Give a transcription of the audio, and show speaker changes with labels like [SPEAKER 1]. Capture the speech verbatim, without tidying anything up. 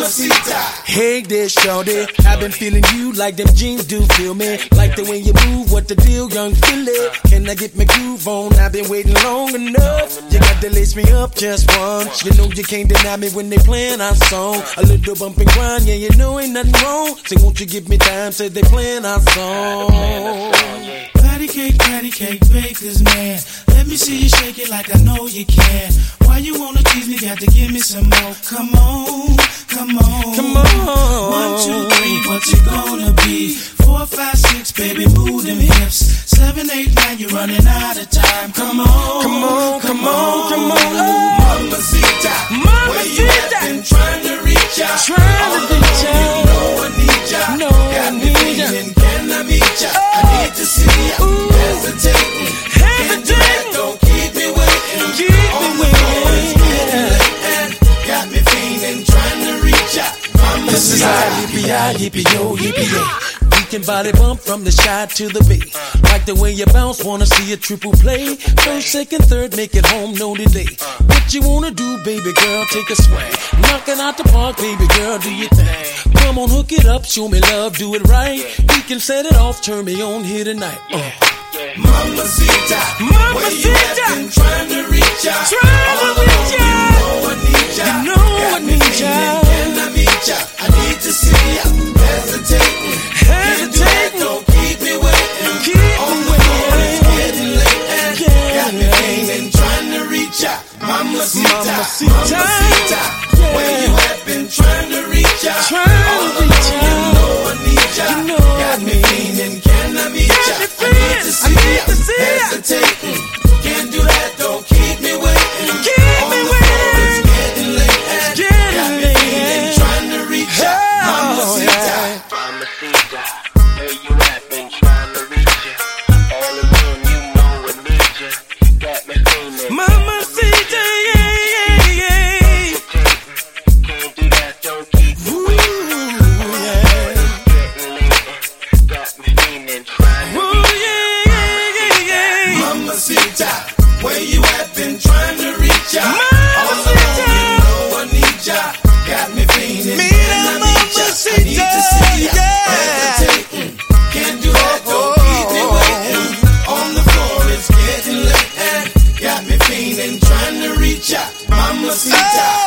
[SPEAKER 1] Mamacita.
[SPEAKER 2] Hey there, shorty, I've been feeling you like them jeans do feel me. Like the way you move, what the deal, young Philly? Can I get my groove on? I've been waiting long enough. You got to lace me up just once. You know you can't deny me when they playing our song. A little bump and grind, yeah, you know ain't nothing wrong. So won't you give me time till they playing our song?
[SPEAKER 1] Patty cake, patty cake, baker's man. Let me see you shake it like I know you can. Why you wanna tease me? Got to give me some more. Come on, come on,
[SPEAKER 2] come on.
[SPEAKER 1] One, two, three, what you gonna be? Four, five, six, baby, move them hips. Seven, eight, nine, you're running out of time. Come on,
[SPEAKER 2] come on, come on, come on.
[SPEAKER 1] Oh. Mamacita,
[SPEAKER 2] Mamacita,
[SPEAKER 1] where you have been trying to reach out,
[SPEAKER 2] trying to reach out.
[SPEAKER 1] You know I need ya.
[SPEAKER 2] No,
[SPEAKER 1] got me feeling, can I meet ya? Oh. I need to see ya. Ooh. Hesitating, can't do that, don't keep me waiting.
[SPEAKER 2] Keep
[SPEAKER 1] On
[SPEAKER 2] me waiting.
[SPEAKER 1] And got me feeling, trying to reach ya. Mamacita.
[SPEAKER 2] This is how yippee-yi, yippee-yo, yippee-yay. We can body bump from the shy to the bay. Like the way you bounce, wanna see a triple play. First, second, third, make it home, no delay. What you wanna do, baby girl, take a swing. Knocking out the park, baby girl, do your thing. Come on, hook it up, show me love, do it right. We can set it off, turn me on here tonight. Uh.
[SPEAKER 1] Mamacita,
[SPEAKER 2] Mamacita,
[SPEAKER 1] where you have been trying to reach out.
[SPEAKER 2] Trying to reach out.
[SPEAKER 1] You know I need ya.
[SPEAKER 2] You know I need ya.
[SPEAKER 1] Can I meet ya? I need to see ya. Hesitating, can't do that, don't keep me waiting.
[SPEAKER 2] Keep
[SPEAKER 1] On
[SPEAKER 2] me
[SPEAKER 1] the floor,
[SPEAKER 2] waiting.
[SPEAKER 1] it's getting late and
[SPEAKER 2] Yeah.
[SPEAKER 1] got me feeling, trying to reach ya. Mamacita,
[SPEAKER 2] Mamacita,
[SPEAKER 1] Mamacita,
[SPEAKER 2] yeah.
[SPEAKER 1] where you have been trying to reach out.
[SPEAKER 2] Trying
[SPEAKER 1] All
[SPEAKER 2] to reach
[SPEAKER 1] alone, you
[SPEAKER 2] out.
[SPEAKER 1] know I need ya.
[SPEAKER 2] You know
[SPEAKER 1] got
[SPEAKER 2] I
[SPEAKER 1] me
[SPEAKER 2] need
[SPEAKER 1] feeling, can I meet ya?
[SPEAKER 2] me
[SPEAKER 1] I need to
[SPEAKER 2] feeling,
[SPEAKER 1] see
[SPEAKER 2] I need
[SPEAKER 1] ya.
[SPEAKER 2] to see ya.
[SPEAKER 1] Hesitating, can't do that, don't keep me waiting.
[SPEAKER 2] Keep
[SPEAKER 1] On
[SPEAKER 2] me
[SPEAKER 1] the floor, it's
[SPEAKER 2] waiting.
[SPEAKER 1] getting late and
[SPEAKER 2] Getting
[SPEAKER 1] got me
[SPEAKER 2] late.
[SPEAKER 1] feeling, trying to reach ya.
[SPEAKER 2] Oh,
[SPEAKER 1] Mamacita.
[SPEAKER 2] yeah.
[SPEAKER 3] Mamacita, where you at? Been trying to reach ya. All alone, you know I need ya. Got me feeling.
[SPEAKER 2] Mamacita, yeah, yeah, yeah.
[SPEAKER 3] Can't do that, don't keep me waiting.
[SPEAKER 2] Ooh, yeah.
[SPEAKER 3] Getting late, got me feeling, trying to
[SPEAKER 2] Ooh, yeah, yeah, yeah, yeah.
[SPEAKER 1] Mamacita, where you at? Been trying to reach ya.
[SPEAKER 2] Mamacita.
[SPEAKER 1] All alone, you know I need ya. Got me feeling,
[SPEAKER 2] Me
[SPEAKER 1] can I
[SPEAKER 2] and
[SPEAKER 1] meet ya? I need to
[SPEAKER 2] Mamacita,
[SPEAKER 1] see ya.
[SPEAKER 2] yeah.
[SPEAKER 1] Hesitating, can't do that, don't keep me waiting. On the floor, it's getting late and got me feeling, trying to reach ya. Mamacita.